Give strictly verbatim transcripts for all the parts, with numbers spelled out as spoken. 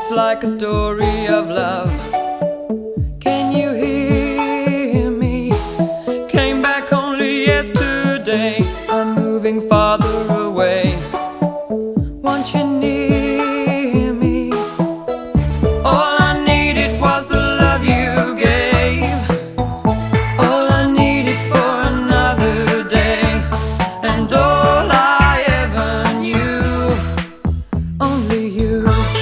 It's like a story of love. Can you hear me? Came back only yesterday. I'm moving farther away. Want you near me? All I needed was the love you gave. All I needed for another day. And all I ever knew, only you.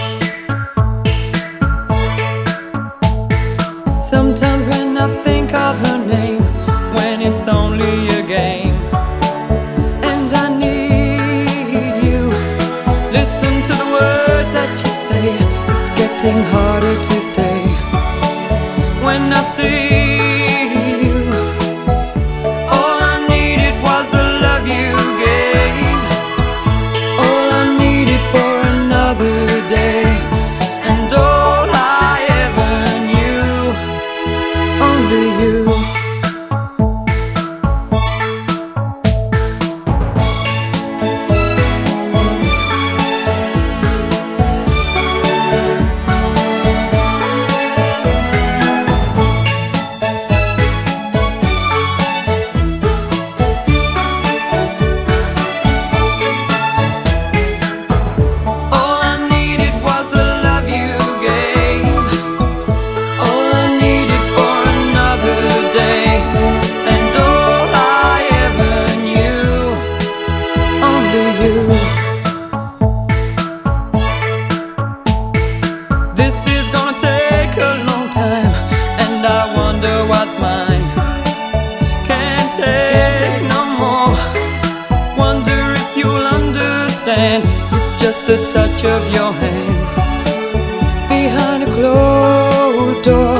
Sometimes when I think of her name, when it's only a game, and I need you, listen to the words that you say. It's getting harder to stay. When I see you, all I needed was the love you gave. All I needed for another day. And all I ever knew, only you. All I needed was the love you gave. All I needed for another day. And all I ever knew, only you. This is gonna take a long time, and I wonder what's mine. Can't take no more. Wonder if you'll understand. It's just the touch of your hand behind a closed door.